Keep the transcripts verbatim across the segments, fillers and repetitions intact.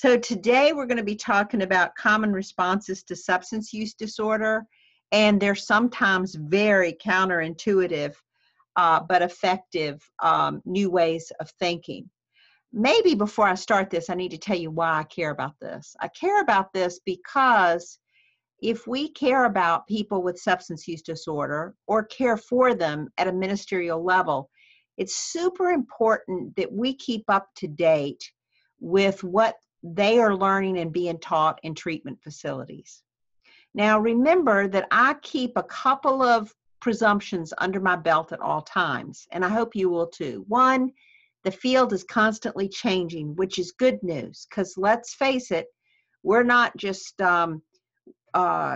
So today we're going to be talking about common responses to substance use disorder, and they're sometimes very counterintuitive, uh, but effective um, new ways of thinking. Maybe before I start this, I need to tell you why I care about this. I care about this because if we care about people with substance use disorder or care for them at a ministerial level, it's super important that we keep up to date with what they are learning and being taught in treatment facilities. Now, remember that I keep a couple of presumptions under my belt at all times, and I hope you will too. One, the field is constantly changing, which is good news, because let's face it, we're not just um, uh,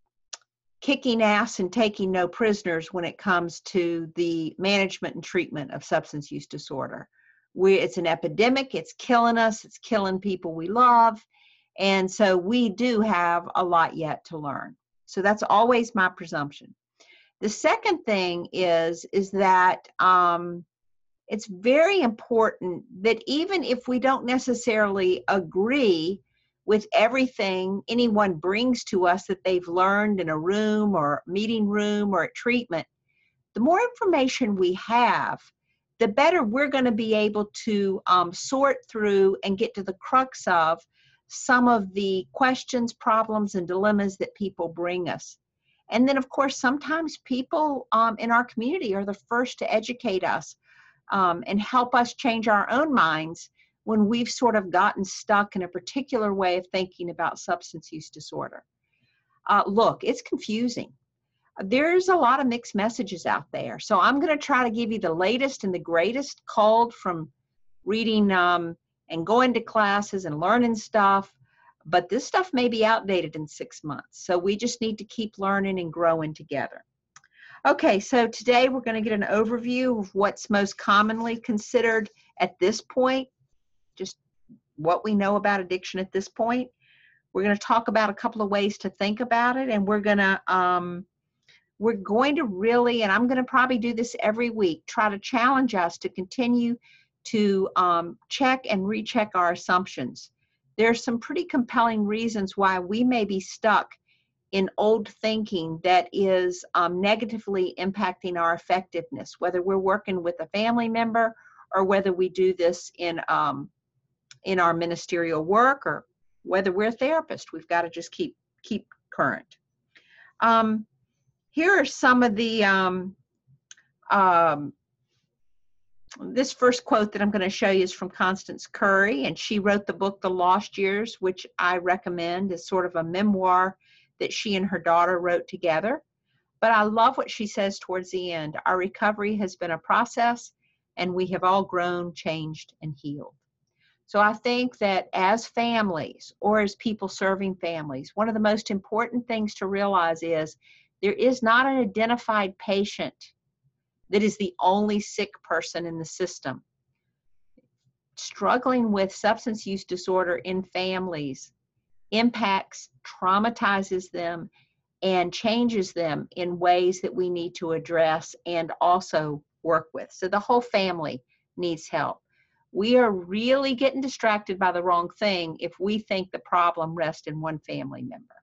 kicking ass and taking no prisoners when it comes to the management and treatment of substance use disorder. We, it's an epidemic, it's killing us, it's killing people we love, and so we do have a lot yet to learn. So that's always my presumption. The second thing is, is that um, it's very important that even if we don't necessarily agree with everything anyone brings to us that they've learned in a room or meeting room or at treatment, the more information we have, the better we're going to be able to um, sort through and get to the crux of some of the questions, problems, and dilemmas that people bring us. And then, of course, sometimes people um, in our community are the first to educate us um, and help us change our own minds when we've sort of gotten stuck in a particular way of thinking about substance use disorder. Uh, look, it's confusing. There's a lot of mixed messages out there. So I'm going to try to give you the latest and the greatest culled from reading um, and going to classes and learning stuff. But this stuff may be outdated in six months. So we just need to keep learning and growing together. Okay, so today we're going to get an overview of what's most commonly considered at this point, just what we know about addiction at this point. We're going to talk about a couple of ways to think about it, and we're going to um, we're going to really, and I'm going to probably do this every week, try to challenge us to continue to um, check and recheck our assumptions. There are some pretty compelling reasons why we may be stuck in old thinking that is um, negatively impacting our effectiveness, whether we're working with a family member or whether we do this in um, in our ministerial work or whether we're a therapist. We've got to just keep keep current. Um, here are some of the, um, um, this first quote that I'm going to show you is from Constance Curry, and she wrote the book, The Lost Years, which I recommend as sort of a memoir that she and her daughter wrote together. But I love what she says towards the end. Our recovery has been a process, and we have all grown, changed, and healed. So I think that as families or as people serving families, one of the most important things to realize is there is not an identified patient that is the only sick person in the system. Struggling with substance use disorder in families impacts, traumatizes them, and changes them in ways that we need to address and also work with. So the whole family needs help. We are really getting distracted by the wrong thing if we think the problem rests in one family member.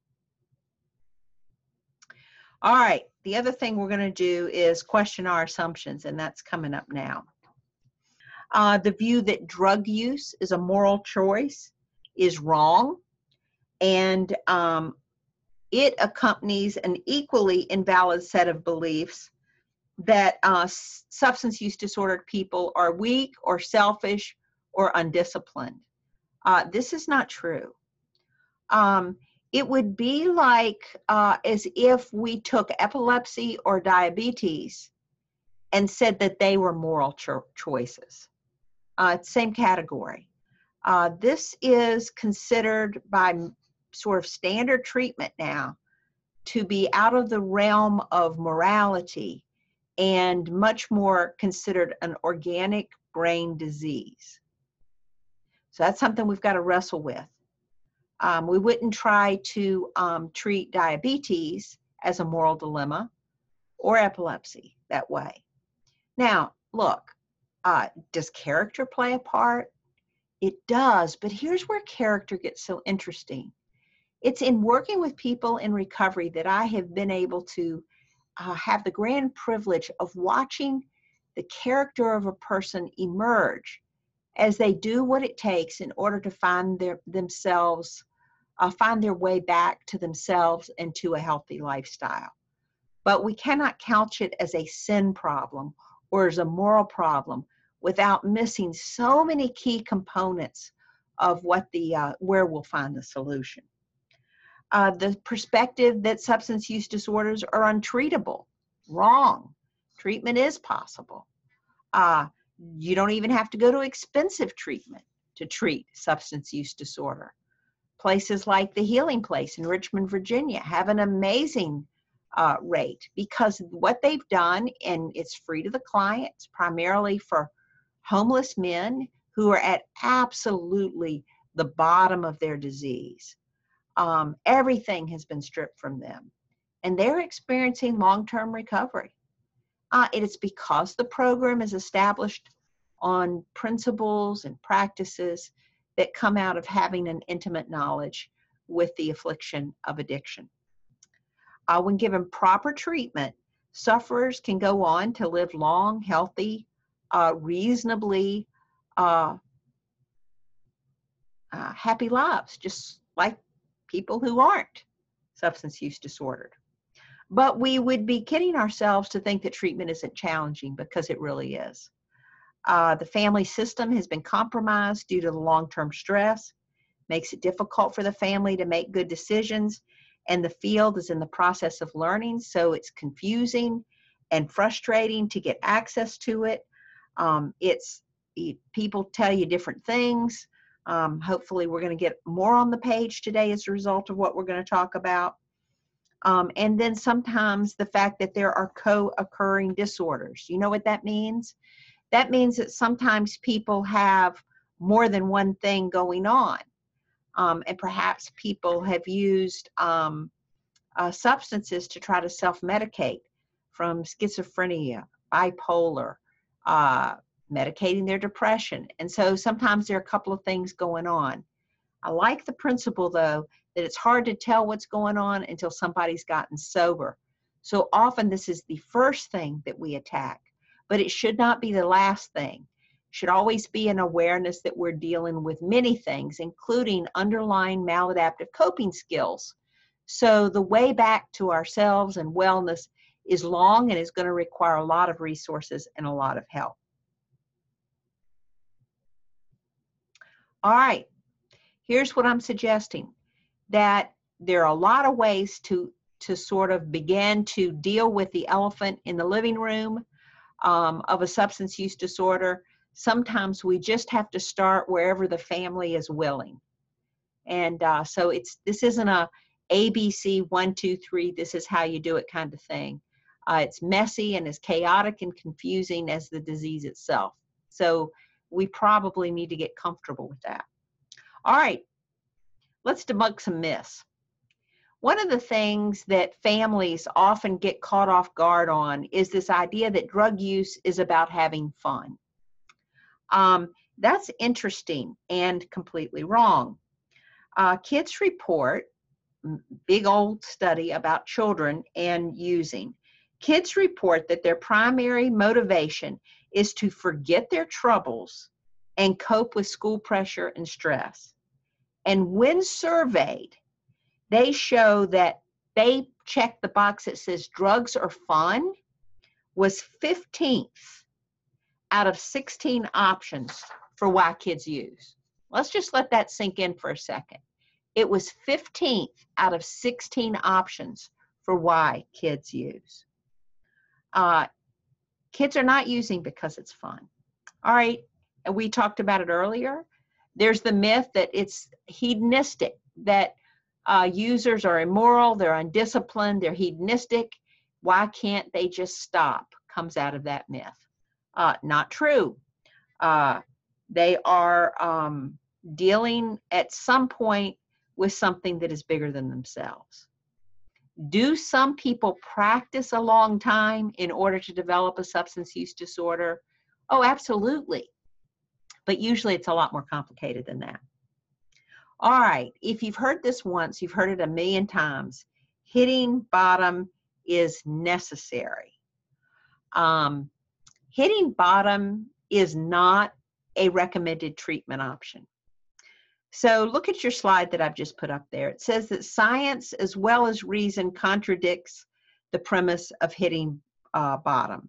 All right, the other thing we're going to do is question our assumptions, and that's coming up now. Uh, the view that drug use is a moral choice is wrong, and um, it accompanies an equally invalid set of beliefs that uh, substance use disordered people are weak or selfish or undisciplined. Uh, this is not true. Um, it would be like uh, as if we took epilepsy or diabetes and said that they were moral cho choices. Uh, same category. Uh, this is considered by sort of standard treatment now to be out of the realm of morality and much more considered an organic brain disease. So that's something we've got to wrestle with. Um, we wouldn't try to um, treat diabetes as a moral dilemma or epilepsy that way. Now, look, uh, does character play a part? It does, but here's where character gets so interesting. It's in working with people in recovery that I have been able to uh, have the grand privilege of watching the character of a person emerge as they do what it takes in order to find their themselves, uh, find their way back to themselves and to a healthy lifestyle. But we cannot couch it as a sin problem or as a moral problem without missing so many key components of what the uh, where we'll find the solution. Uh, the perspective that substance use disorders are untreatable. Wrong. Treatment is possible. Uh, you don't even have to go to expensive treatment to treat substance use disorder. Places like the Healing Place in Richmond, Virginia have an amazing uh, rate because what they've done, and it's free to the clients, primarily for homeless men who are at absolutely the bottom of their disease. Um, everything has been stripped from them, and they're experiencing long-term recovery. Uh, it is because the program is established on principles and practices that come out of having an intimate knowledge with the affliction of addiction. Uh, when given proper treatment, sufferers can go on to live long, healthy, uh, reasonably uh, uh, happy lives, just like people who aren't substance use disordered. But we would be kidding ourselves to think that treatment isn't challenging, because it really is. Uh, the family system has been compromised due to the long-term stress, makes it difficult for the family to make good decisions, and the field is in the process of learning, so it's confusing and frustrating to get access to it. Um, it's it, people tell you different things. Um, hopefully we're going to get more on the page today as a result of what we're going to talk about. Um, and then sometimes the fact that there are co-occurring disorders. You know what that means? That means that sometimes people have more than one thing going on. Um, and perhaps people have used um, uh, substances to try to self-medicate from schizophrenia, bipolar, uh, medicating their depression. And so sometimes there are a couple of things going on. I like the principle, though, that it's hard to tell what's going on until somebody's gotten sober. So often this is the first thing that we attack, but it should not be the last thing. It should always be an awareness that we're dealing with many things, including underlying maladaptive coping skills. So the way back to ourselves and wellness is long and is going to require a lot of resources and a lot of help. All right, here's what I'm suggesting. That there are a lot of ways to, to sort of begin to deal with the elephant in the living room um, of a substance use disorder. Sometimes we just have to start wherever the family is willing. And uh, so it's this isn't a A B C, one, two, three, this is how you do it kind of thing. Uh, it's messy and as chaotic and confusing as the disease itself. So we probably need to get comfortable with that. All right. Let's debunk some myths. One of the things that families often get caught off guard on is this idea that drug use is about having fun. Um, that's interesting and completely wrong. Uh, Kids Report, big old study about children and using. Kids report that their primary motivation is to forget their troubles and cope with school pressure and stress. And when surveyed, they show that they check the box that says drugs are fun was fifteenth out of sixteen options for why kids use. Let's just let that sink in for a second. It was fifteenth out of sixteen options for why kids use. Uh, kids are not using because it's fun. All right, and we talked about it earlier. There's the myth that it's hedonistic, that uh, users are immoral, they're undisciplined, they're hedonistic. Why can't they just stop? Comes out of that myth. Uh, not true. Uh, they are um, dealing at some point with something that is bigger than themselves. Do some people practice a long time in order to develop a substance use disorder? Oh, absolutely. but usually it's a lot more complicated than that. All right, if you've heard this once, you've heard it a million times. Hitting bottom is necessary. Um, hitting bottom is not a recommended treatment option. So look at your slide that I've just put up there. It says that science as well as reason contradicts the premise of hitting uh, bottom.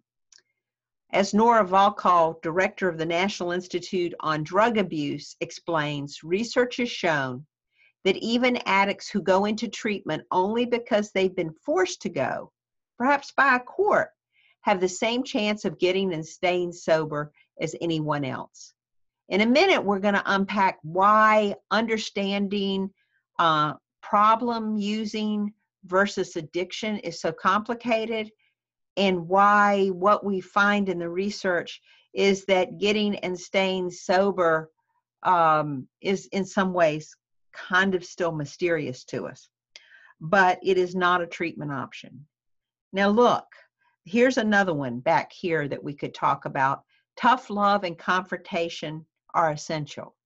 As Nora Volkow, director of the National Institute on Drug Abuse, explains, research has shown that even addicts who go into treatment only because they've been forced to go, perhaps by a court, have the same chance of getting and staying sober as anyone else. In a minute, we're going to unpack why understanding uh, problem using versus addiction is so complicated, and why what we find in the research is that getting and staying sober um, is in some ways kind of still mysterious to us. But it is not a treatment option. Now look, here's another one back here that we could talk about. Tough love and confrontation are essential.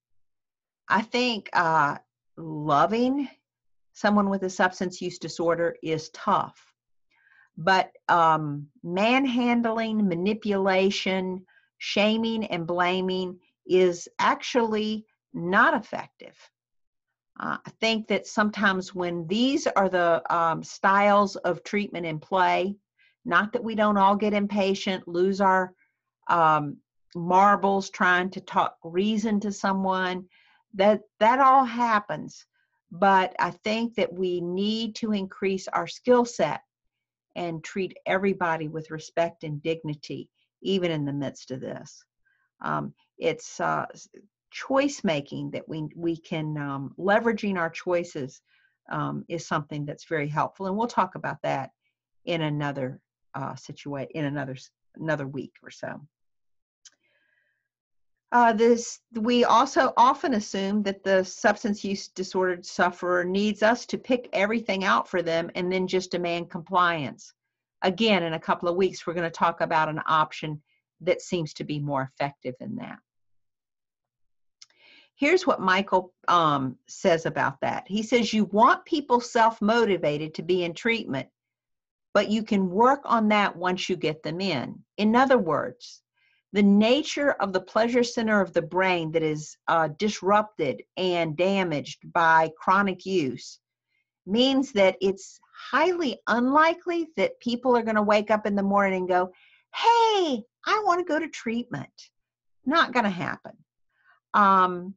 I think uh, loving someone with a substance use disorder is tough, but um, manhandling, manipulation, shaming, and blaming is actually not effective. Uh, I think that sometimes when these are the um, styles of treatment in play, not that we don't all get impatient, lose our um, marbles trying to talk reason to someone, that that all happens. But I think that we need to increase our skill set and treat everybody with respect and dignity, even in the midst of this. Um, it's uh, choice making that we we can um, leveraging our choices um, is something that's very helpful, and we'll talk about that in another uh, situation in another another week or so. Uh, this we also often assume that the substance use disorder sufferer needs us to pick everything out for them and then just demand compliance. Again, in a couple of weeks, we're going to talk about an option that seems to be more effective than that. Here's what Michael um, says about that. He says, you want people self-motivated to be in treatment, but you can work on that once you get them in. In other words, the nature of the pleasure center of the brain that is uh, disrupted and damaged by chronic use means that it's highly unlikely that people are going to wake up in the morning and go, hey, I want to go to treatment. Not going to happen. Um,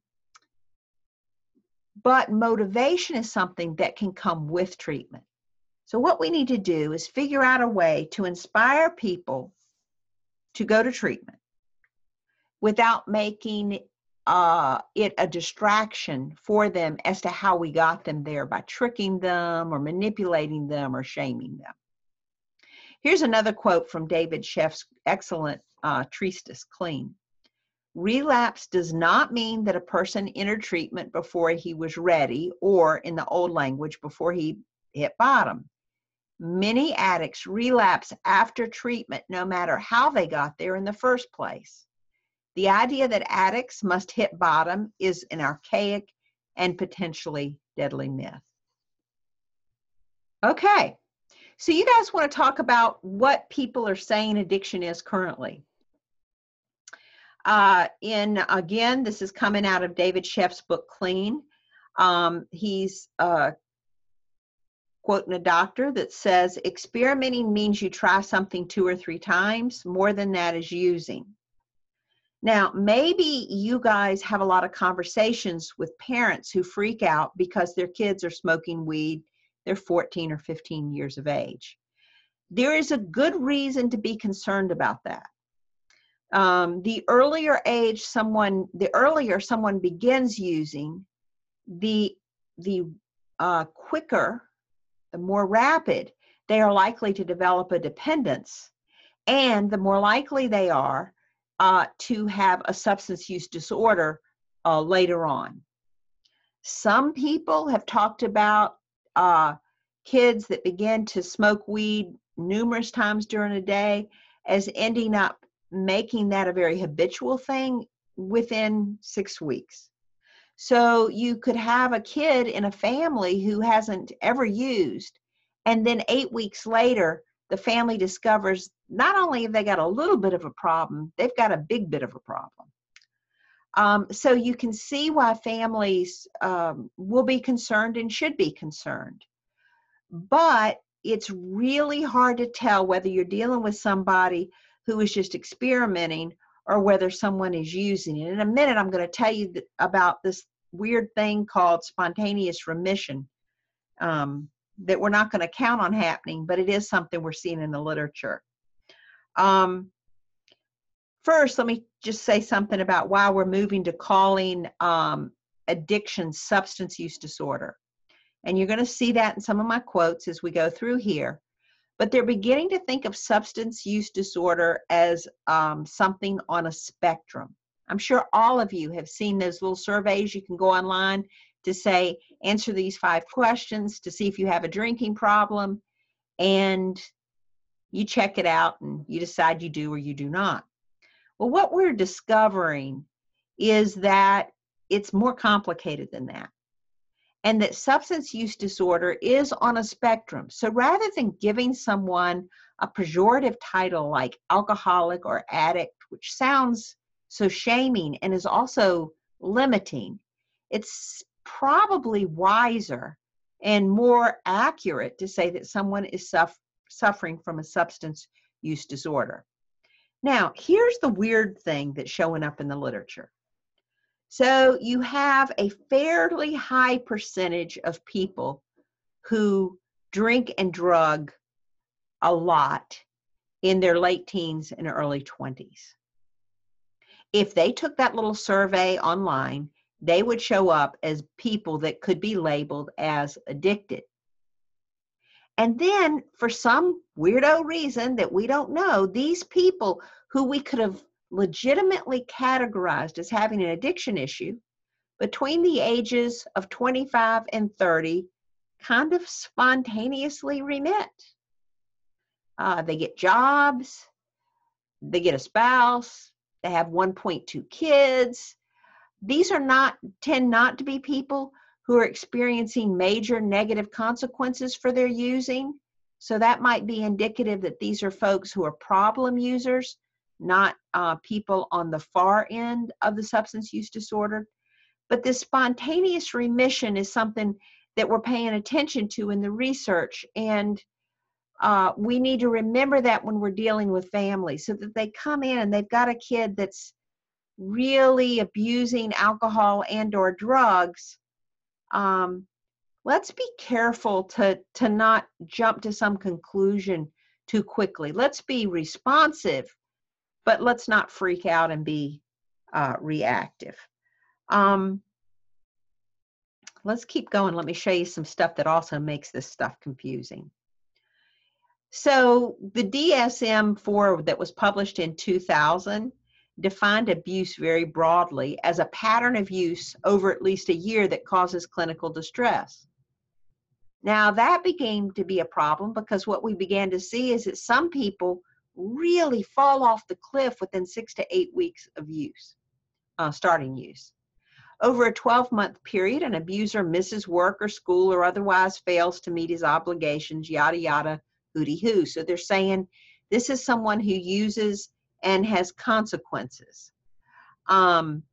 but motivation is something that can come with treatment. So what we need to do is figure out a way to inspire people to go to treatment without making uh, it a distraction for them as to how we got them there by tricking them or manipulating them or shaming them. Here's another quote from David Sheff's excellent uh, treatise, Clean. Relapse does not mean that a person entered treatment before he was ready, or in the old language, before he hit bottom. Many addicts relapse after treatment, no matter how they got there in the first place. The idea that addicts must hit bottom is an archaic and potentially deadly myth. Okay, so you guys want to talk about what people are saying addiction is currently. Uh, in, again, this is coming out of David Sheff's book, Clean. Um, he's uh, quoting a doctor that says, experimenting means you try something two or three times. More than that is using. Now, maybe you guys have a lot of conversations with parents who freak out because their kids are smoking weed. They're fourteen or fifteen years of age. There is a good reason to be concerned about that. Um, the earlier age someone, the earlier someone begins using, the, the uh, quicker, the more rapid they are likely to develop a dependence, and the more likely they are Uh, to have a substance use disorder uh, later on. Some people have talked about uh, kids that begin to smoke weed numerous times during a day as ending up making that a very habitual thing, within six weeks. So you could have a kid in a family who hasn't ever used, and then eight weeks later, the family discovers not only have they got a little bit of a problem, they've got a big bit of a problem. Um, so you can see why families um, will be concerned and should be concerned. But it's really hard to tell whether you're dealing with somebody who is just experimenting or whether someone is using it. In a minute, I'm going to tell you th- about this weird thing called spontaneous remission um, that we're not going to count on happening, but it is something we're seeing in the literature. Um, first, let me just say something about why we're moving to calling um, addiction substance use disorder. And you're going to see that in some of my quotes as we go through here. But they're beginning to think of substance use disorder as um, something on a spectrum. I'm sure all of you have seen those little surveys. You can go online to say, answer these five questions to see if you have a drinking problem, and you check it out and you decide you do or you do not. Well, what we're discovering is that it's more complicated than that, and that substance use disorder is on a spectrum. So rather than giving someone a pejorative title like alcoholic or addict, which sounds so shaming and is also limiting, it's probably wiser and more accurate to say that someone is suff- suffering from a substance use disorder. Now, here's the weird thing that's showing up in the literature. So you have a fairly high percentage of people who drink and drug a lot in their late teens and early twenties. If they took that little survey online, they would show up as people that could be labeled as addicted. And then for some weirdo reason that we don't know, these people who we could have legitimately categorized as having an addiction issue between the ages of twenty-five and thirty kind of spontaneously remit. Uh, they get jobs, they get a spouse, they have one point two kids. These are not, tend not to be people who are experiencing major negative consequences for their using. So that might be indicative that these are folks who are problem users, not uh, people on the far end of the substance use disorder. But this spontaneous remission is something that we're paying attention to in the research. And uh, we need to remember that when we're dealing with families, so that they come in and they've got a kid that's really abusing alcohol and or drugs. Um, let's be careful to, to not jump to some conclusion too quickly. Let's be responsive, but let's not freak out and be uh, reactive. Um, let's keep going. Let me show you some stuff that also makes this stuff confusing. So the D S M four that was published in two thousand defined abuse very broadly as a pattern of use over at least a year that causes clinical distress. Now that began to be a problem because what we began to see is that some people really fall off the cliff within six to eight weeks of use, uh, starting use. Over a twelve-month period, an abuser misses work or school or otherwise fails to meet his obligations, yada, yada, hooty-hoo. So they're saying this is someone who uses and has consequences. Um,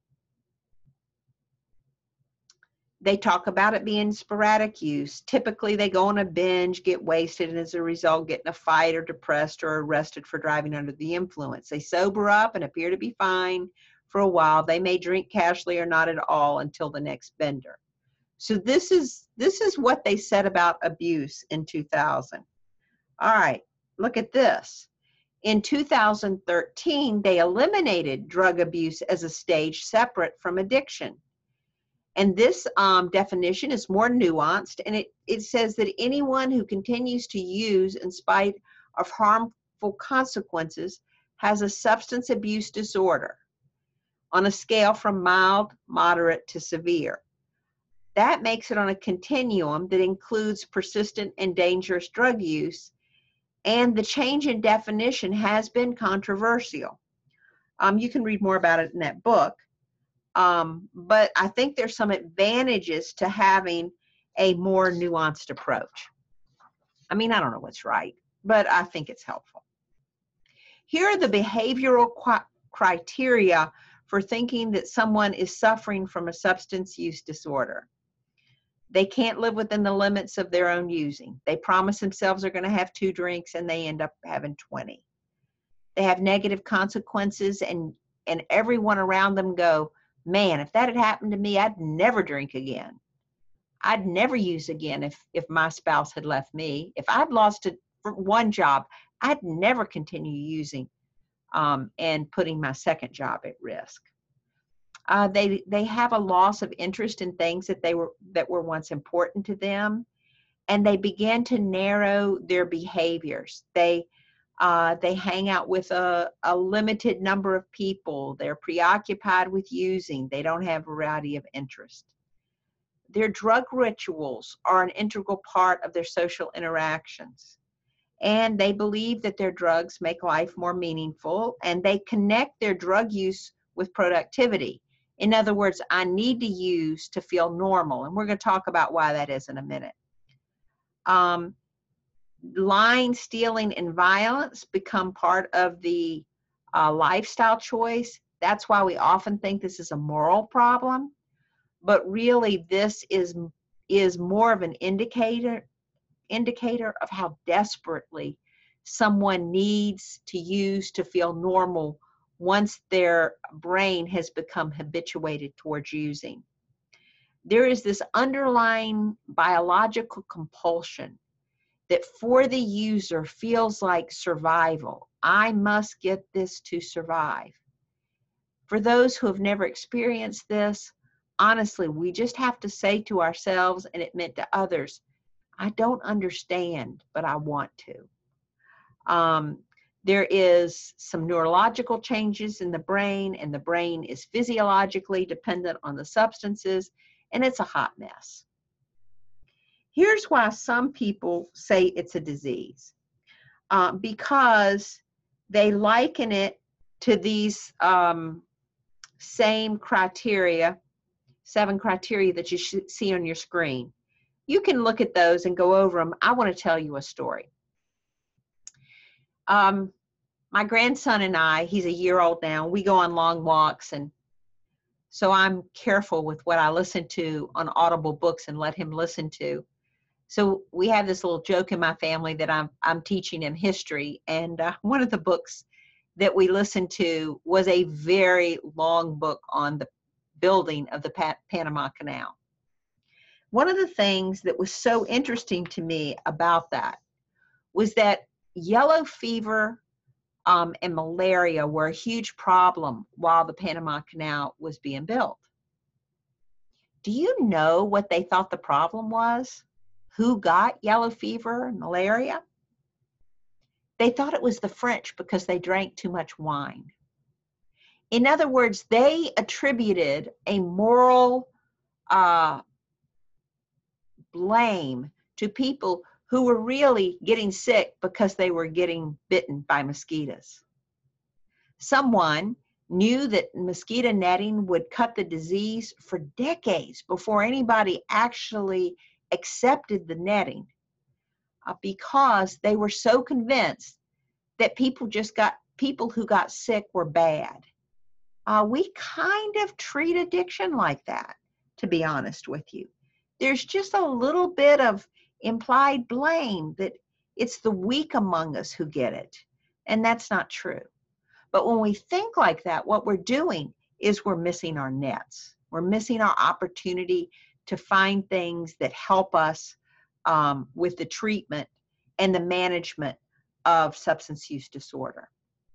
they talk about it being sporadic use. Typically, they go on a binge, get wasted, and as a result, get in a fight or depressed or arrested for driving under the influence. They sober up and appear to be fine for a while. They may drink casually or not at all until the next bender. So this is, this is what they said about abuse in two thousand. All right, look at this. In two thousand thirteen, they eliminated drug abuse as a stage separate from addiction. And this um, definition is more nuanced, and it, it says that anyone who continues to use in spite of harmful consequences has a substance abuse disorder on a scale from mild, moderate to severe. That makes it on a continuum that includes persistent and dangerous drug use, and the change in definition has been controversial. Um, you can read more about it in that book. Um, but I think there's some advantages to having a more nuanced approach. I mean, I don't know what's right, but I think it's helpful. Here are the behavioral qu- criteria for thinking that someone is suffering from a substance use disorder. They can't live within the limits of their own using. They promise themselves they're going to have two drinks and they end up having twenty. They have negative consequences, and, and everyone around them go, man, if that had happened to me, I'd never drink again. I'd never use again if, if my spouse had left me. If I'd lost a, one job, I'd never continue using um, and putting my second job at risk. Uh, they they have a loss of interest in things that they were that were once important to them, and they begin to narrow their behaviors. They uh, they hang out with a, a limited number of people. They're preoccupied with using. They don't have a variety of interest. Their drug rituals are an integral part of their social interactions, and they believe that their drugs make life more meaningful, and they connect their drug use with productivity. In other words, I need to use to feel normal, and we're going to talk about why that is in a minute. Um, lying, stealing, and violence become part of the uh, lifestyle choice. That's why we often think this is a moral problem, but really this is, is more of an indicator, indicator of how desperately someone needs to use to feel normal once their brain has become habituated towards using. There is this underlying biological compulsion that for the user feels like survival. I must get this to survive. For those who have never experienced this, honestly, we just have to say to ourselves and admit to others, I don't understand, but I want to. Um, There is some neurological changes in the brain, and the brain is physiologically dependent on the substances, and it's a hot mess. Here's why some people say it's a disease. Uh, because they liken it to these um, same criteria, seven criteria that you should see on your screen. You can look at those and go over them. I want to tell you a story. Um, My grandson and I, he's a year old now, we go on long walks, and so I'm careful with what I listen to on Audible books and let him listen to. So we have this little joke in my family that I'm I'm teaching him history, and uh, one of the books that we listened to was a very long book on the building of the pa- Panama Canal. One of the things that was so interesting to me about that was that yellow fever Um, and malaria were a huge problem while the Panama Canal was being built. Do you know what they thought the problem was? Who got yellow fever and malaria? They thought it was the French because they drank too much wine. In other words, they attributed a moral uh, blame to people who were really getting sick because they were getting bitten by mosquitoes. Someone knew that mosquito netting would cut the disease for decades before anybody actually accepted the netting, uh, because they were so convinced that people just got, people who got sick were bad. Uh, we kind of treat addiction like that, to be honest with you. There's just a little bit of implied blame that it's the weak among us who get it, and that's not true. But when we think like that, what we're doing is we're missing our nets. We're missing our opportunity to find things that help us um, with the treatment and the management of substance use disorder.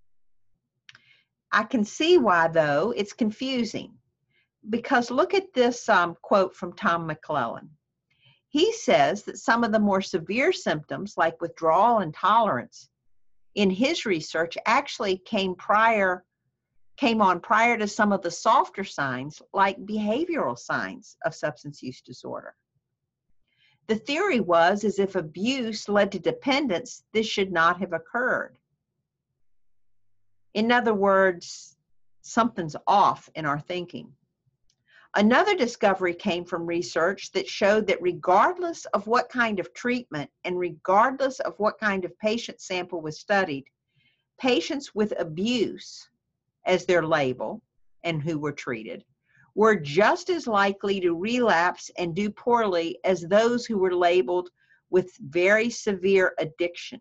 I can see why, though, it's confusing. Because look at this um, quote from Tom McClellan. He says that some of the more severe symptoms, like withdrawal and tolerance, in his research actually came prior, came on prior to some of the softer signs, like behavioral signs of substance use disorder. The theory was, as if abuse led to dependence, this should not have occurred. In other words, something's off in our thinking. Another discovery came from research that showed that regardless of what kind of treatment and regardless of what kind of patient sample was studied, patients with abuse as their label and who were treated were just as likely to relapse and do poorly as those who were labeled with very severe addiction.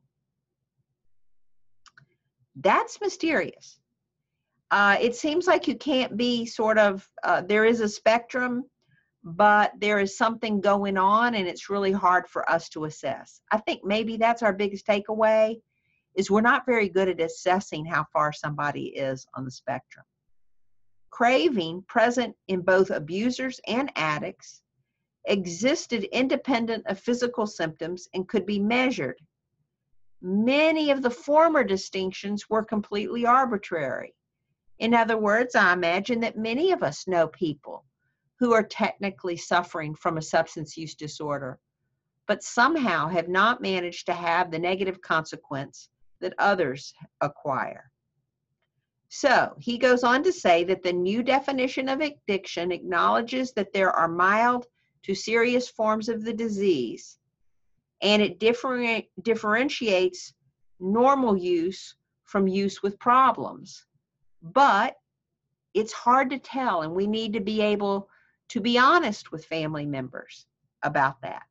That's mysterious. Uh, it seems like you can't be sort of, uh, there is a spectrum, but there is something going on and it's really hard for us to assess. I think maybe that's our biggest takeaway, is we're not very good at assessing how far somebody is on the spectrum. Craving, present in both abusers and addicts, existed independent of physical symptoms and could be measured. Many of the former distinctions were completely arbitrary. In other words, I imagine that many of us know people who are technically suffering from a substance use disorder, but somehow have not managed to have the negative consequence that others acquire. So he goes on to say that the new definition of addiction acknowledges that there are mild to serious forms of the disease, and it differ- differentiates normal use from use with problems. But it's hard to tell, and we need to be able to be honest with family members about that.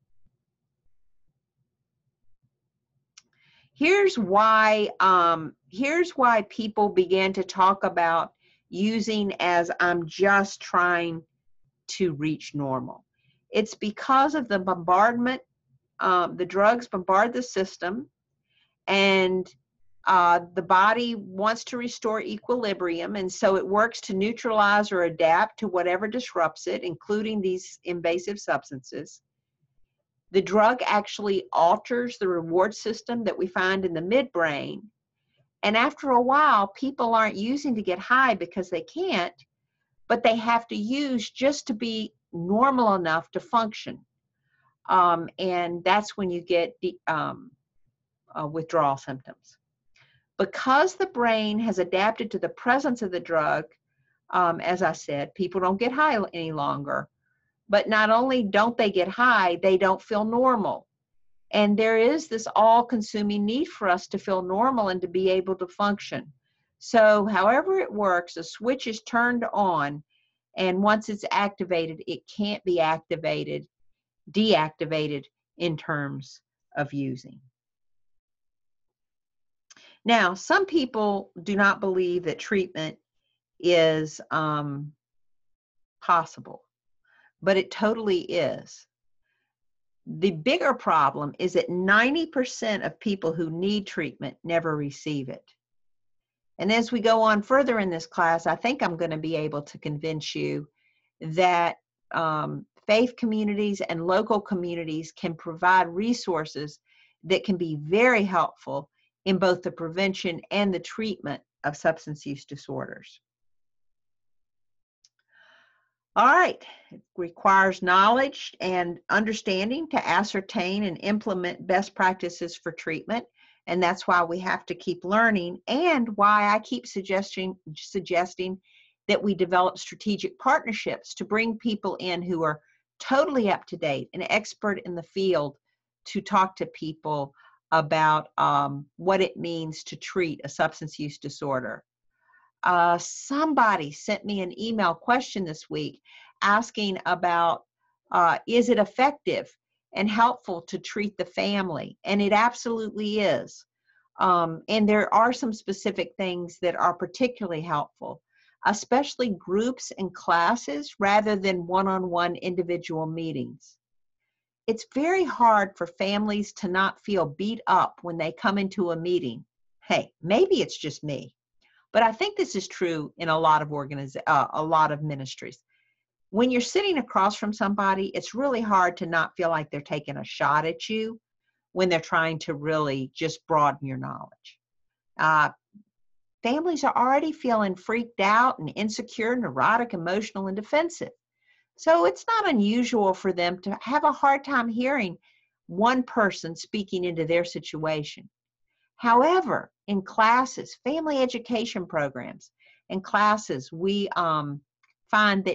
Here's why, um, here's why people began to talk about using as I'm just trying to reach normal. It's because of the bombardment, um, the drugs bombard the system, and uh, the body wants to restore equilibrium, and so it works to neutralize or adapt to whatever disrupts it, including these invasive substances. The drug actually alters the reward system that we find in the midbrain. And after a while, people aren't using to get high because they can't, but they have to use just to be normal enough to function. Um, and that's when you get the, um, uh, withdrawal symptoms. Because the brain has adapted to the presence of the drug, um, as I said, people don't get high any longer. But not only don't they get high, they don't feel normal. And there is this all-consuming need for us to feel normal and to be able to function. So however it works, a switch is turned on, and once it's activated, it can't be activated, deactivated in terms of using. Now, some people do not believe that treatment is um, possible, but it totally is. The bigger problem is that ninety percent of people who need treatment never receive it. And as we go on further in this class, I think I'm going to be able to convince you that um, faith communities and local communities can provide resources that can be very helpful in both the prevention and the treatment of substance use disorders. All right, it requires knowledge and understanding to ascertain and implement best practices for treatment, and that's why we have to keep learning, and why I keep suggesting, suggesting that we develop strategic partnerships to bring people in who are totally up to date and expert in the field to talk to people about um, what it means to treat a substance use disorder. Uh, somebody sent me an email question this week asking about uh, is it effective and helpful to treat the family? And it absolutely is. Um, and there are some specific things that are particularly helpful, especially groups and classes rather than one-on-one individual meetings. It's very hard for families to not feel beat up when they come into a meeting. Hey, maybe it's just me, but I think this is true in a lot of organiz- uh, a lot of ministries. When you're sitting across from somebody, it's really hard to not feel like they're taking a shot at you when they're trying to really just broaden your knowledge. Uh, families are already feeling freaked out and insecure, neurotic, emotional, and defensive. So it's not unusual for them to have a hard time hearing one person speaking into their situation. However, in classes, family education programs, and classes, we um, find that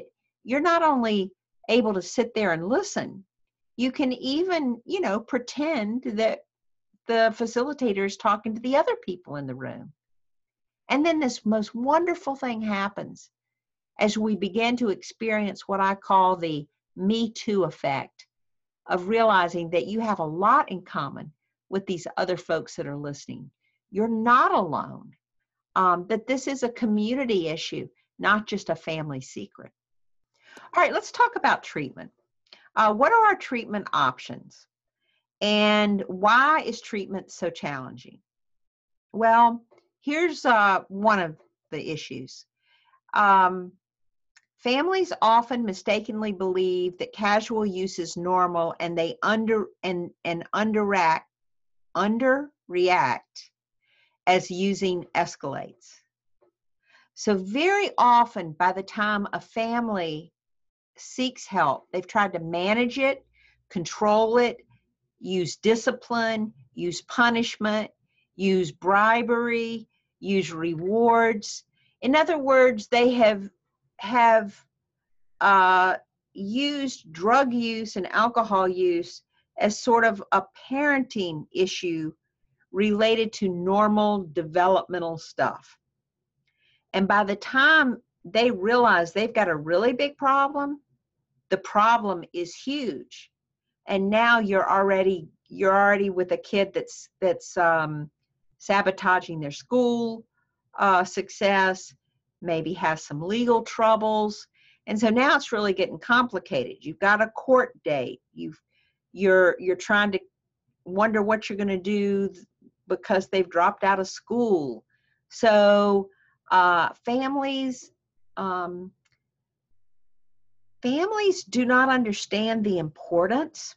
you're not only able to sit there and listen, you can even, you know, pretend that the facilitator is talking to the other people in the room. And then this most wonderful thing happens as we begin to experience what I call the Me Too effect of realizing that you have a lot in common with these other folks that are listening. You're not alone. Um, that this is a community issue, not just a family secret. All right, let's talk about treatment. Uh, what are our treatment options? And why is treatment so challenging? Well, here's uh, one of the issues. Um, families often mistakenly believe that casual use is normal, and they under and and underact, underreact as using escalates. So very often, by the time a family seeks help, they've tried to manage it, control it, use discipline, use punishment, use bribery, use rewards. In other words, they have have uh, used drug use and alcohol use as sort of a parenting issue related to normal developmental stuff. And by the time they realize they've got a really big problem, the problem is huge. And now you're already you're already with a kid that's that's um, sabotaging their school uh, success, maybe has some legal troubles, and so now it's really getting complicated. You've got a court date. You've you're you're trying to wonder what you're going to do because they've dropped out of school. So uh, families. Um, Families do not understand the importance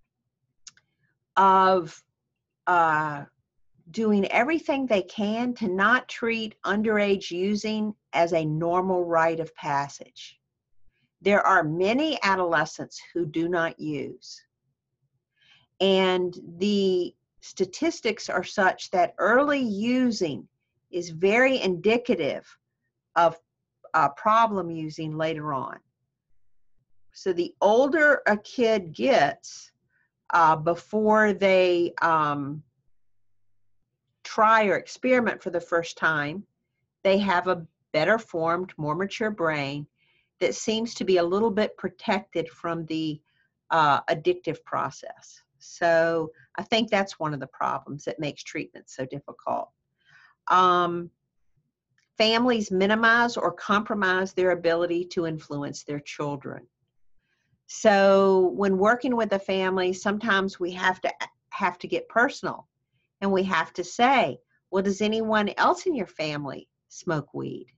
of uh, doing everything they can to not treat underage using as a normal rite of passage. There are many adolescents who do not use. And the statistics are such that early using is very indicative of uh, problem using later on. So the older a kid gets, uh, before they um, try or experiment for the first time, they have a better formed, more mature brain that seems to be a little bit protected from the uh, addictive process. So I think that's one of the problems that makes treatment so difficult. Um, families minimize or compromise their ability to influence their children. So when working with a family, sometimes we have to have to get personal, and we have to say, well, does anyone else in your family smoke weed?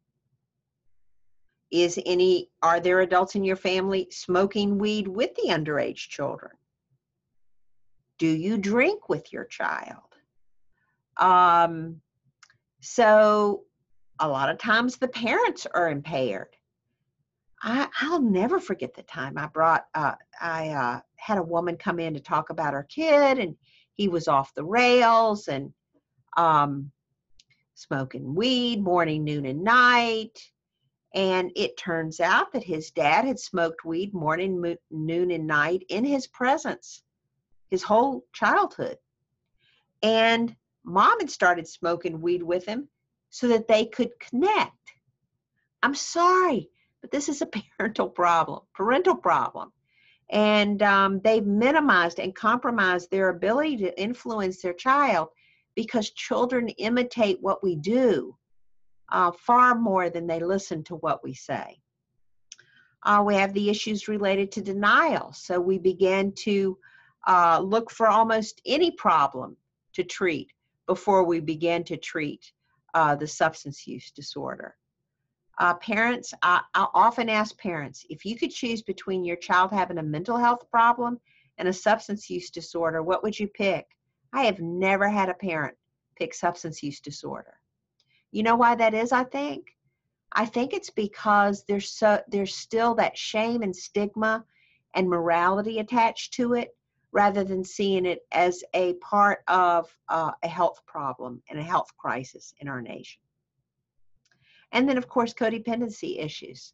Is any, are there adults in your family smoking weed with the underage children? Do you drink with your child? Um, so a lot of times the parents are impaired. I, I'll never forget the time I brought, uh, I uh, had a woman come in to talk about her kid, and he was off the rails and um, smoking weed morning, noon, and night. And it turns out that his dad had smoked weed morning, mo- noon, and night in his presence his whole childhood. And mom had started smoking weed with him so that they could connect. I'm sorry, but this is a parental problem, parental problem. And um, they've minimized and compromised their ability to influence their child because children imitate what we do uh, far more than they listen to what we say. Uh, we have the issues related to denial. So we begin to uh, look for almost any problem to treat before we begin to treat uh, the substance use disorder. Uh, parents, I, I often ask parents, if you could choose between your child having a mental health problem and a substance use disorder, what would you pick? I have never had a parent pick substance use disorder. You know why that is, I think? I think it's because there's so there's still that shame and stigma and morality attached to it, rather than seeing it as a part of uh, a health problem and a health crisis in our nation. And then, of course, codependency issues.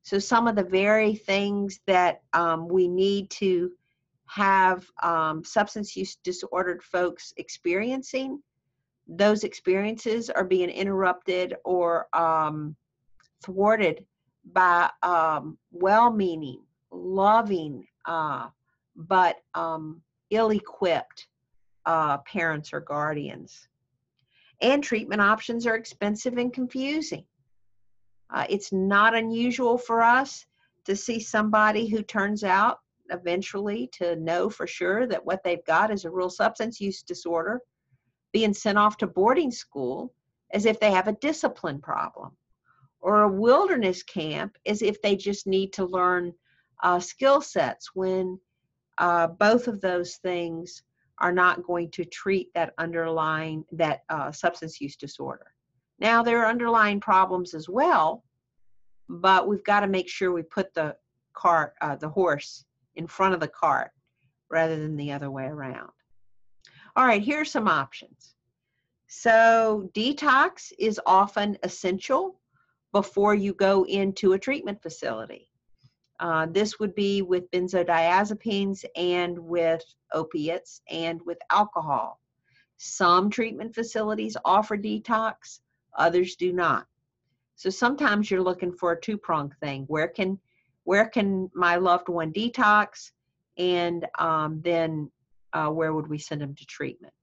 So some of the very things that um, we need to have um, substance use disordered folks experiencing, those experiences are being interrupted or um, thwarted by um, well-meaning, loving, uh, but um, ill-equipped uh, parents or guardians. And treatment options are expensive and confusing. Uh, it's not unusual for us to see somebody who turns out eventually to know for sure that what they've got is a real substance use disorder being sent off to boarding school as if they have a discipline problem, or a wilderness camp as if they just need to learn uh, skill sets, when uh, both of those things are not going to treat that underlying, that uh, substance use disorder. Now, there are underlying problems as well, but we've got to make sure we put the cart, uh, the horse in front of the cart rather than the other way around. All right, here are some options. So detox is often essential before you go into a treatment facility. Uh, this would be with benzodiazepines and with opiates and with alcohol. Some treatment facilities offer detox, others do not. So sometimes you're looking for a two-pronged thing. Where can, where can my loved one detox? And um, then uh, where would we send them to treatment?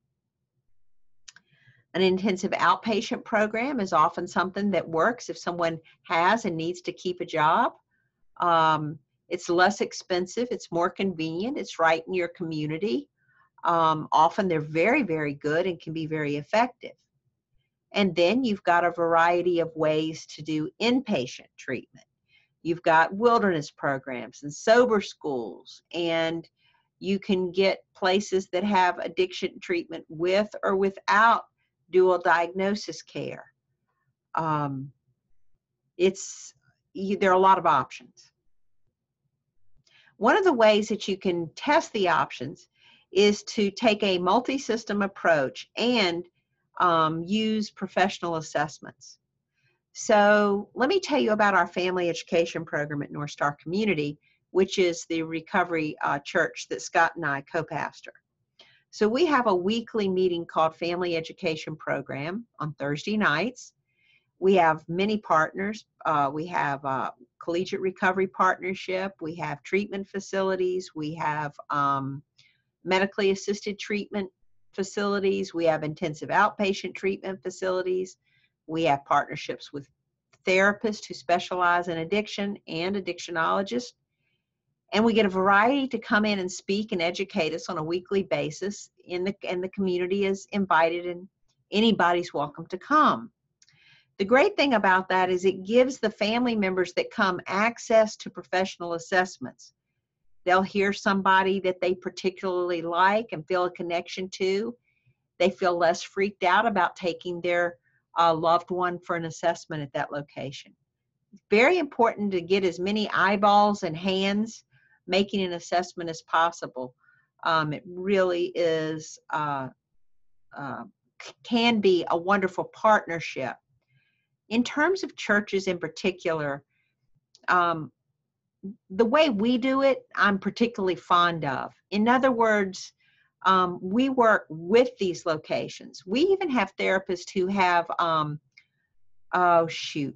An intensive outpatient program is often something that works if someone has and needs to keep a job. Um, it's less expensive, it's more convenient, it's right in your community. Um, often they're very, very good and can be very effective. And then you've got a variety of ways to do inpatient treatment. You've got wilderness programs and sober schools, and you can get places that have addiction treatment with or without dual diagnosis care. Um, it's, you, there are a lot of options. One of the ways that you can test the options is to take a multi-system approach and um, use professional assessments. So let me tell you about our family education program at North Star Community, which is the recovery uh, church that Scott and I co-pastor. So we have a weekly meeting called Family Education Program on Thursday nights. We have many partners. Uh, we have uh, Collegiate Recovery Partnership. We have treatment facilities. We have um, medically assisted treatment facilities. We have intensive outpatient treatment facilities. We have partnerships with therapists who specialize in addiction and addictionologists. And we get a variety to come in and speak and educate us on a weekly basis, in the, and the community is invited and anybody's welcome to come. The great thing about that is it gives the family members that come access to professional assessments. They'll hear somebody that they particularly like and feel a connection to. They feel less freaked out about taking their uh, loved one for an assessment at that location. It's very important to get as many eyeballs and hands making an assessment as possible. Um, it really is, uh, uh, can be a wonderful partnership. In terms of churches in particular, um, the way we do it, I'm particularly fond of. In other words, um, we work with these locations. We even have therapists who have, um, oh shoot,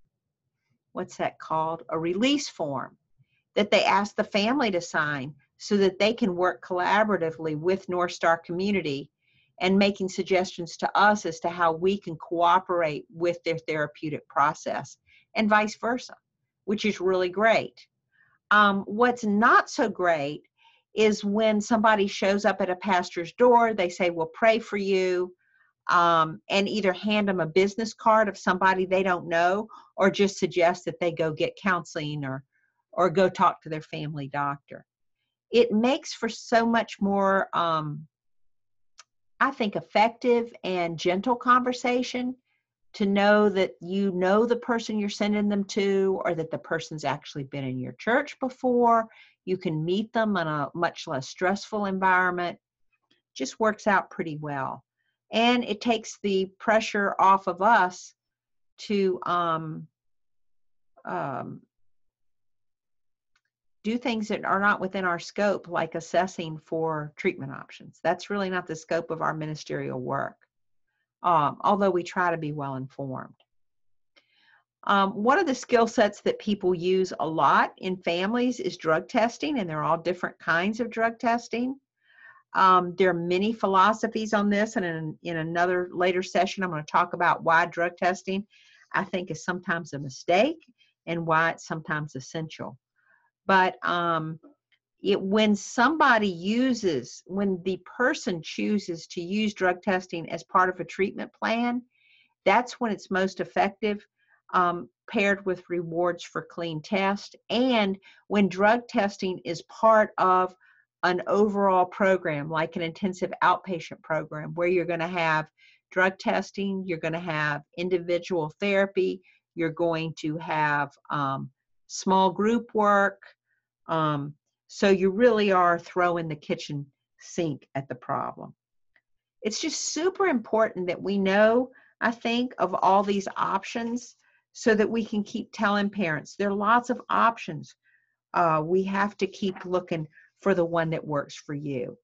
what's that called? A release form that they ask the family to sign so that they can work collaboratively with North Star Community and making suggestions to us as to how we can cooperate with their therapeutic process and vice versa, which is really great. Um, what's not so great is when somebody shows up at a pastor's door, they say, we'll pray for you, um, and either hand them a business card of somebody they don't know, or just suggest that they go get counseling or, or go talk to their family doctor. It makes for so much more, um, I think, effective and gentle conversation to know that you know the person you're sending them to, or that the person's actually been in your church before. You can meet them in a much less stressful environment. Just works out pretty well. And it takes the pressure off of us to um, um, do things that are not within our scope, like assessing for treatment options. That's really not the scope of our ministerial work, um, although we try to be well informed. Um, one of the skill sets that people use a lot in families is drug testing, and there are all different kinds of drug testing. Um, there are many philosophies on this, and in, in another later session, I'm going to talk about why drug testing, I think, is sometimes a mistake and why it's sometimes essential. But um, it, when somebody uses, when the person chooses to use drug testing as part of a treatment plan, that's when it's most effective, um, paired with rewards for clean test, and when drug testing is part of an overall program, like an intensive outpatient program, where you're going to have drug testing, you're going to have individual therapy, you're going to have um, small group work. Um, so you really are throwing the kitchen sink at the problem. It's just super important that we know, I think, of all these options so that we can keep telling parents there are lots of options. Uh, we have to keep looking for the one that works for you.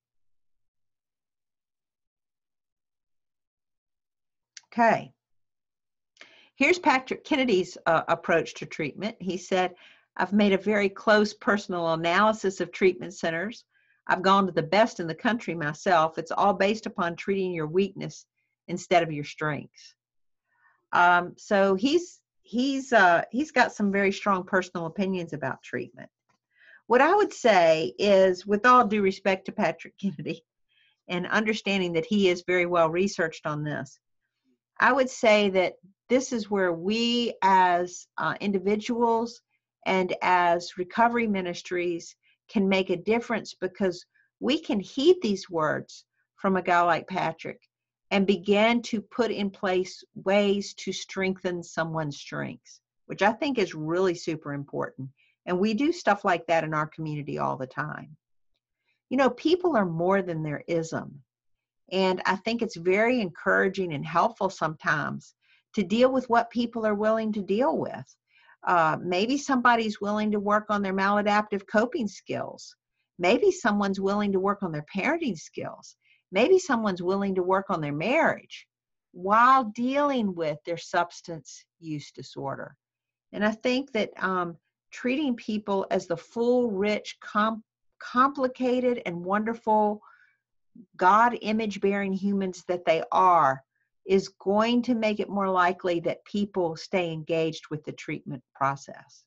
Okay. Here's Patrick Kennedy's uh, approach to treatment. He said, I've made a very close personal analysis of treatment centers. I've gone to the best in the country myself. It's all based upon treating your weakness instead of your strengths. Um, so he's he's uh, he's got some very strong personal opinions about treatment. What I would say is, with all due respect to Patrick Kennedy and understanding that he is very well researched on this, I would say that this is where we as uh, individuals and as recovery ministries can make a difference, because we can heed these words from a guy like Patrick and begin to put in place ways to strengthen someone's strengths, which I think is really super important. And we do stuff like that in our community all the time. You know, people are more than their ism. And I think it's very encouraging and helpful sometimes to deal with what people are willing to deal with. Uh, maybe somebody's willing to work on their maladaptive coping skills. Maybe someone's willing to work on their parenting skills. Maybe someone's willing to work on their marriage while dealing with their substance use disorder. And I think that um, treating people as the full, rich, com- complicated, and wonderful God image-bearing humans that they are is going to make it more likely that people stay engaged with the treatment process.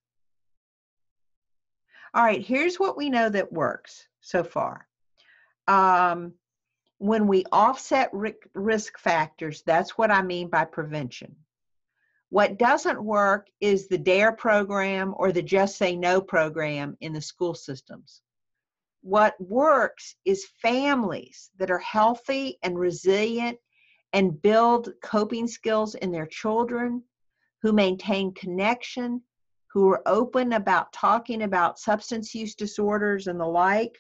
All right, here's what we know that works so far. Um, when we offset risk factors, that's what I mean by prevention. What doesn't work is the DARE program or the Just Say No program in the school systems. What works is families that are healthy and resilient and build coping skills in their children, who maintain connection, who are open about talking about substance use disorders and the like.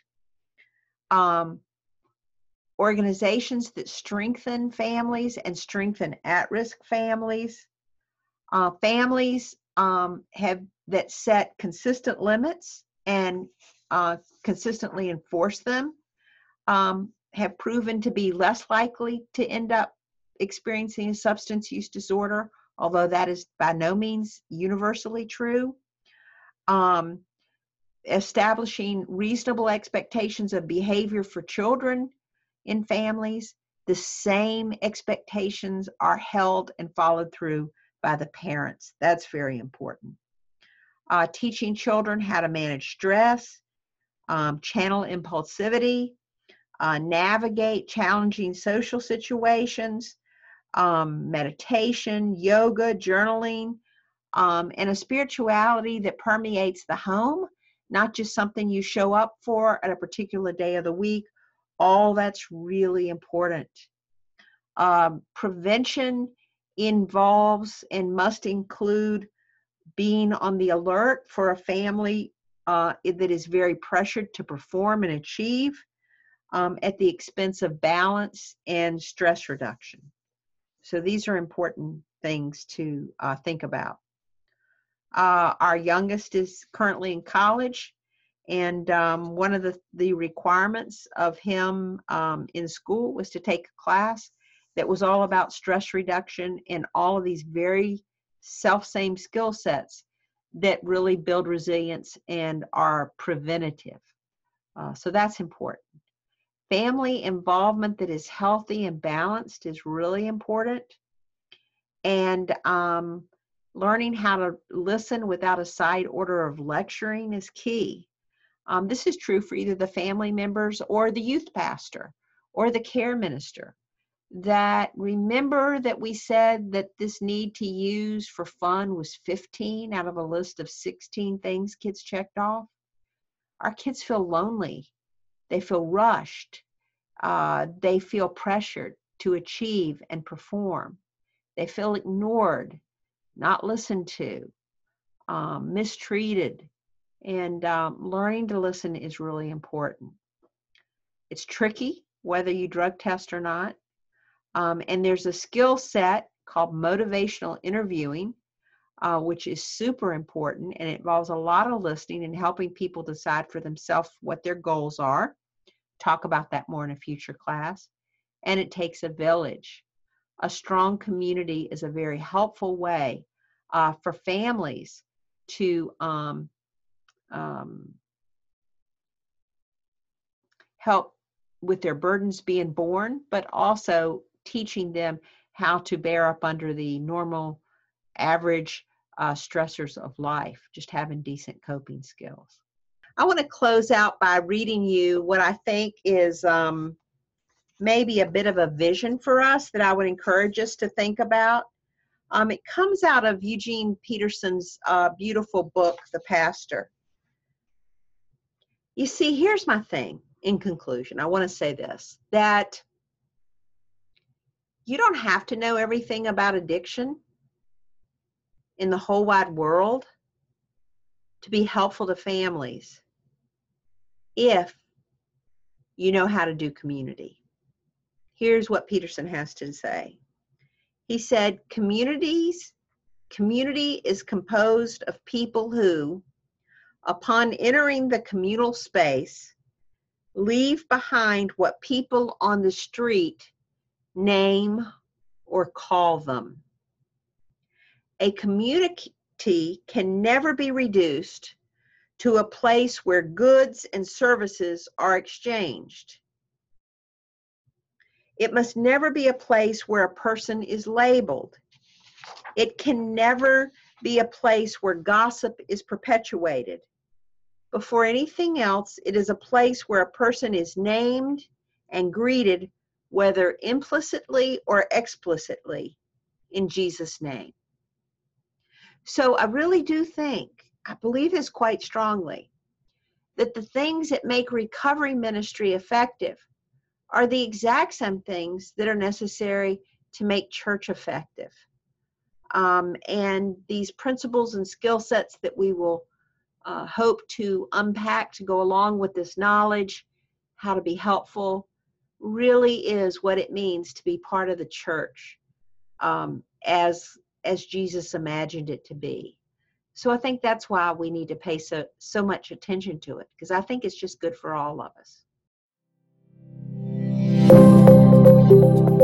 Um, organizations that strengthen families and strengthen at-risk families. Uh, families um, have that set consistent limits and uh, consistently enforce them, um, have proven to be less likely to end up experiencing a substance use disorder, although that is by no means universally true. Um, establishing reasonable expectations of behavior for children in families, the same expectations are held and followed through by the parents. That's very important. Uh, teaching children how to manage stress, um, channel impulsivity, uh, navigate challenging social situations, um, meditation, yoga, journaling, um, and a spirituality that permeates the home, not just something you show up for at a particular day of the week. All that's really important. Um, prevention involves and must include being on the alert for a family uh, that is very pressured to perform and achieve um, at the expense of balance and stress reduction. So these are important things to uh, think about. Uh, our youngest is currently in college, And um, one of the, the requirements of him um, in school was to take a class that was all about stress reduction and all of these very self-same skill sets that really build resilience and are preventative. Uh, so that's important. Family involvement that is healthy and balanced is really important. And um, learning how to listen without a side order of lecturing is key. Um, this is true for either the family members or the youth pastor or the care minister. That remember that we said that this need to use for fun was fifteen out of a list of sixteen things kids checked off. Our kids feel lonely. They feel rushed. Uh, they feel pressured to achieve and perform. They feel ignored, not listened to, um, mistreated. And um, learning to listen is really important. It's tricky, whether you drug test or not. Um, and there's a skill set called motivational interviewing, uh, which is super important, and it involves a lot of listening and helping people decide for themselves what their goals are. Talk about that more in a future class. And it takes a village. A strong community is a very helpful way uh, for families to um, um, help with their burdens being born, but also teaching them how to bear up under the normal, average uh, stressors of life, just having decent coping skills. I want to close out by reading you what I think is um, maybe a bit of a vision for us that I would encourage us to think about. Um, it comes out of Eugene Peterson's uh, beautiful book, The Pastor. You see, here's my thing in conclusion. I want to say this, that you don't have to know everything about addiction in the whole wide world to be helpful to families if you know how to do community. Here's what Peterson has to say. He said, communities, community is composed of people who, upon entering the communal space, leave behind what people on the street name or call them. A community can never be reduced to a place where goods and services are exchanged. It must never be a place where a person is labeled. It can never be a place where gossip is perpetuated. Before anything else, it is a place where a person is named and greeted, whether implicitly or explicitly, in Jesus' name. So I really do think, I believe this quite strongly, that the things that make recovery ministry effective are the exact same things that are necessary to make church effective. Um, and these principles and skill sets that we will uh, hope to unpack to go along with this knowledge, how to be helpful, really is what it means to be part of the church um, as, as Jesus imagined it to be. So I think that's why we need to pay so, so much attention to it, because I think it's just good for all of us.